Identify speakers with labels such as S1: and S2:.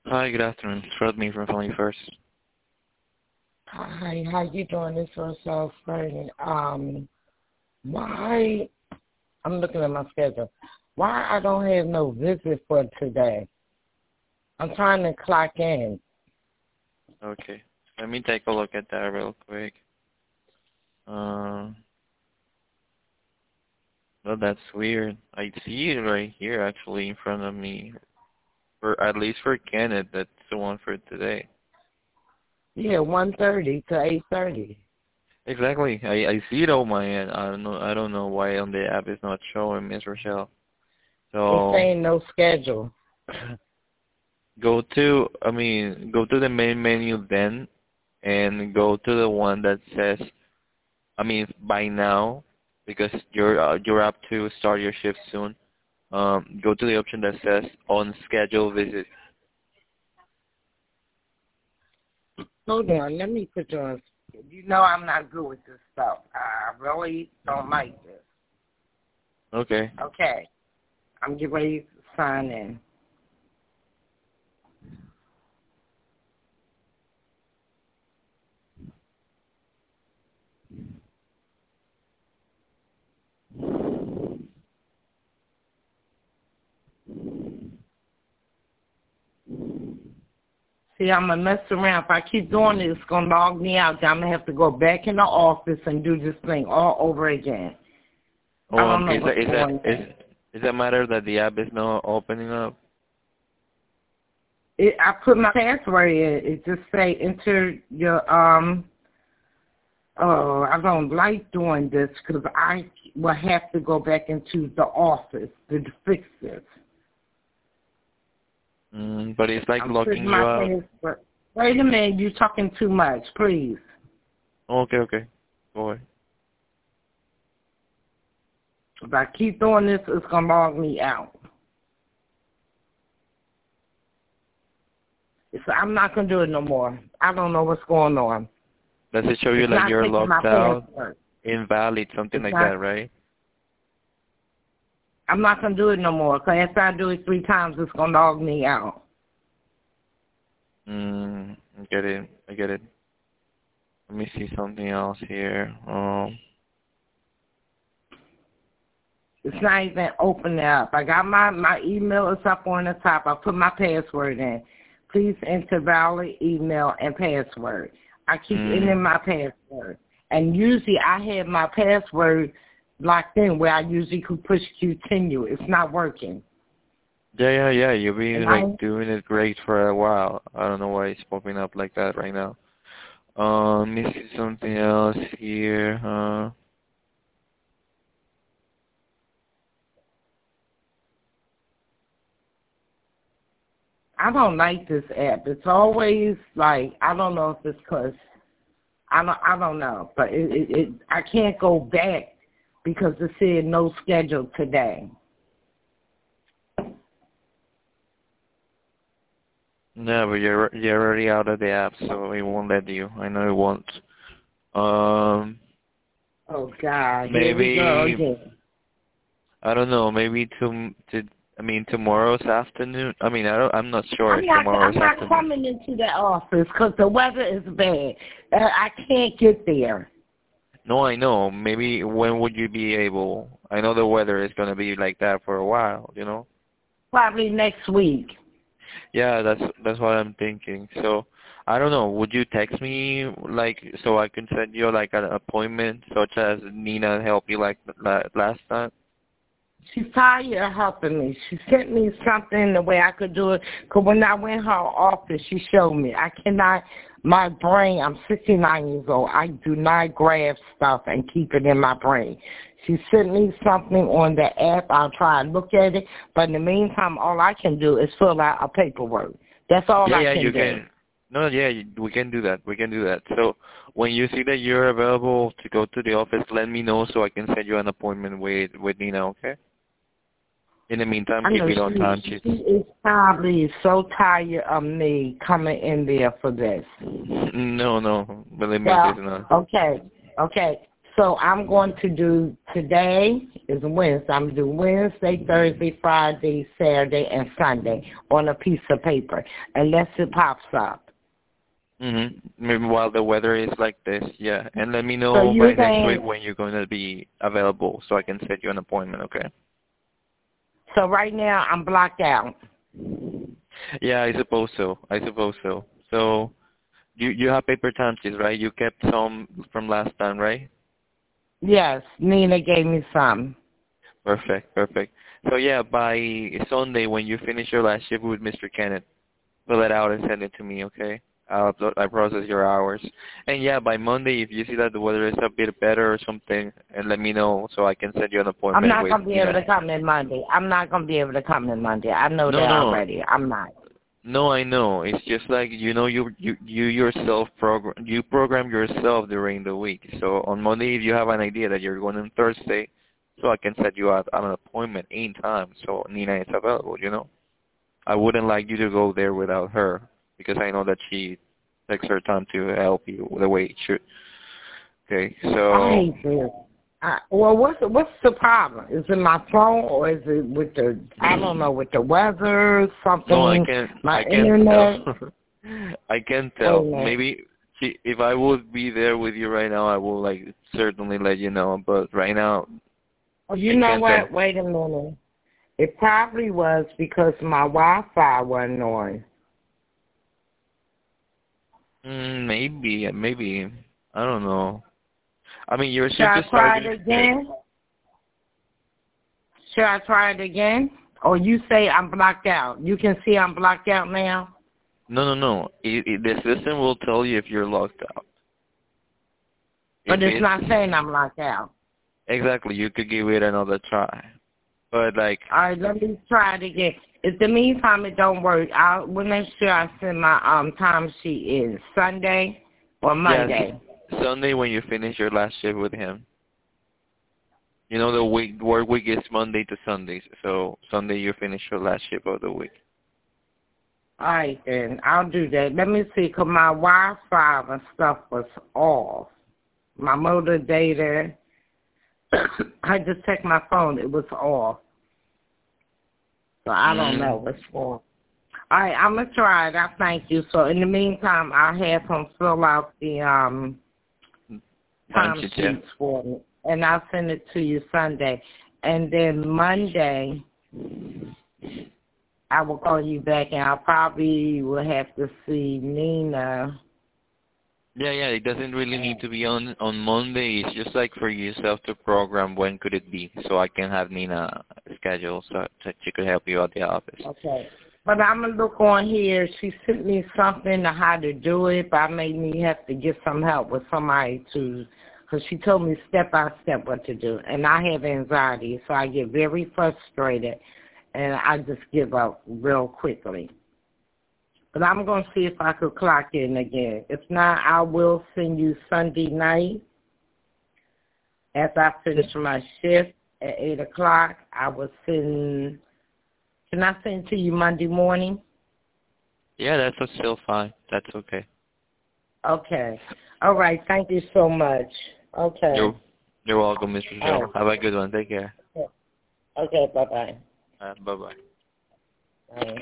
S1: Hi, good afternoon. It's Rodney from Family First.
S2: Hi, how you doing? This was so funny. Why? I'm looking at my schedule. Why I don't have no visit for today? I'm trying to clock in.
S1: Okay, let me take a look at that real quick. Well, that's weird. I see it right here, actually, in front of me. For at least for Kenneth, that's the one for today.
S2: Yeah, 1:30 to 8:30.
S1: Exactly. I see it on my end. I don't know why on the app it's not showing, Miss Rochelle.
S2: It's
S1: So
S2: saying no schedule.
S1: go to the main menu then, and go to the one that says, by now, because you're up to start your shift soon. Go to the option that says on schedule visit.
S2: Hold on, let me put you on. You know I'm not good with this stuff. I really don't like this.
S1: Okay.
S2: Okay, I'm getting ready to sign in. See, I'm going to mess around. If I keep doing it, it's going to log me out. Then I'm going to have to go back in the office and do this thing all over again. I don't know what's going on.
S1: Is that matter that the app is not opening up?
S2: I put my password in. It just say enter your, I don't like doing this because I will have to go back into the office to fix this.
S1: But it's like
S2: I'm
S1: locking
S2: putting
S1: you
S2: my
S1: out.
S2: password. Wait a minute, you're talking too much, please.
S1: Okay. Go ahead.
S2: If I keep doing this, it's going to log me out. So I'm not going to do it no more. I don't know what's going on.
S1: Does it show you
S2: It's
S1: like
S2: not
S1: you're
S2: taking my
S1: locked out,
S2: password.
S1: invalid, something
S2: It's
S1: like
S2: not,
S1: that, right?
S2: I'm not going to do it no more. Because after I do it 3 times, it's going to log me out.
S1: I get it. Let me see something else here.
S2: It's not even opening up. I got my email is up on the top. I put my password in. Please enter valid email and password. I keep entering my password. And usually I have my password locked in where I usually could push continue. It's not working.
S1: Yeah. You've been like doing it great for a while. I don't know why it's popping up like that right now. Let me see something else here.
S2: I don't like this app. It's always like, I don't know if it's because I don't know, but I can't go back because it said no schedule today.
S1: No, but you're already out of the app, so it won't let you. I know it won't.
S2: Oh God, here we go
S1: Maybe
S2: again.
S1: I don't know. Maybe tomorrow's afternoon. I'm not sure if tomorrow's
S2: I'm not
S1: afternoon.
S2: coming into the office because the weather is bad. I can't get there.
S1: No, I know. Maybe when would you be able? I know the weather is gonna be like that for a while, you know.
S2: Probably next week.
S1: Yeah, that's what I'm thinking. So I don't know. Would you text me like so I can send you like an appointment, such as Nina helped you like last time?
S2: She's tired of helping me. She sent me something the way I could do it. Because when I went in her office, she showed me. I cannot, my brain, I'm 69 years old. I do not grab stuff and keep it in my brain. She sent me something on the app. I'll try and look at it. But in the meantime, all I can do is fill out a paperwork. That's all I can
S1: You
S2: do.
S1: can. No, we can do that. We can do that. So when you see that you're available to go to the office, let me know so I can set you an appointment with Nina. Okay. In the meantime,
S2: I
S1: keep
S2: know
S1: it on time sheet.
S2: she is probably so tired of me coming in there for this.
S1: No, believe me,
S2: Well,
S1: she's not.
S2: okay. So I'm going to do, today is Wednesday. I'm going to do Wednesday, Thursday, Friday, Saturday, and Sunday on a piece of paper, unless it pops up.
S1: Maybe while the weather is like this, yeah. And let me know
S2: So
S1: by next week when you're going to be available so I can set you an appointment, okay?
S2: So right now I'm blocked out.
S1: Yeah, I suppose so. So you have paper timesheets, right? You kept some from last time, right?
S2: Yes, Nina gave me some.
S1: Perfect. So yeah, by Sunday when you finish your last shift with Mr. Kenneth, fill it out and send it to me, okay? I process your hours. And yeah, by Monday, if you see that the weather is a bit better or something, and let me know so I can set you an appointment
S2: I'm not
S1: with
S2: going to be able to come in Monday. I know that already. I'm not.
S1: No, I know. It's just like you yourself program yourself during the week. So on Monday, if you have an idea that you're going on Thursday, so I can set you up an appointment in time. So Nina is available. I wouldn't like you to go there without her because I know that she takes her time to help you the way it should. Okay, so.
S2: I hate this. Well, what's the problem? Is it my phone or is it with the, I don't know, with the weather, something,
S1: No,
S2: my internet?
S1: I can't tell. Maybe if I would be there with you right now, I will certainly let you know. But right now,
S2: oh, you know what? Wait a minute. It probably was because my Wi-Fi wasn't on.
S1: Maybe. I don't know. I mean, your shift
S2: is starting. Should I try it again? Or you say I'm blocked out? You can see I'm blocked out now?
S1: No. The system will tell you if you're locked out.
S2: But it's not saying I'm locked out.
S1: Exactly. You could give it another try. But all
S2: right, let me try it again. If the meantime it don't work, we'll make sure I send my time sheet in Sunday or Monday.
S1: Yes, Sunday when you finish your last shift with him. The work week is Monday to Sunday, so Sunday you finish your last shift of the week.
S2: All right, then. I'll do that. Let me see, because my Wi-Fi and stuff was off. My motor data, I just checked my phone. It was off. So I don't know what's wrong. All right, I'm going to try it. I thank you. So in the meantime, I'll have him fill out the time sheets for me. And I'll send it to you Sunday. And then Monday, I will call you back, and I probably will have to see Nina.
S1: Yeah, it doesn't really need to be on Monday. It's just for yourself to program when could it be, so I can have Nina schedule so she could help you at the office.
S2: Okay. But I'm going to look on here. She sent me something on how to do it, but I may have to get some help with somebody because she told me step by step what to do. And I have anxiety, so I get very frustrated, and I just give up real quickly. But I'm going to see if I could clock in again. If not, I will send you Sunday night. After I finish my shift at 8 o'clock, I will send. Can I send to you Monday morning?
S1: Yeah, that's still fine. That's okay.
S2: Okay. All right. Thank you so much. Okay.
S1: You're welcome, Mr. Joe. Right. Have a good one. Take care.
S2: Okay. Bye-bye.
S1: Bye-bye.
S2: Bye.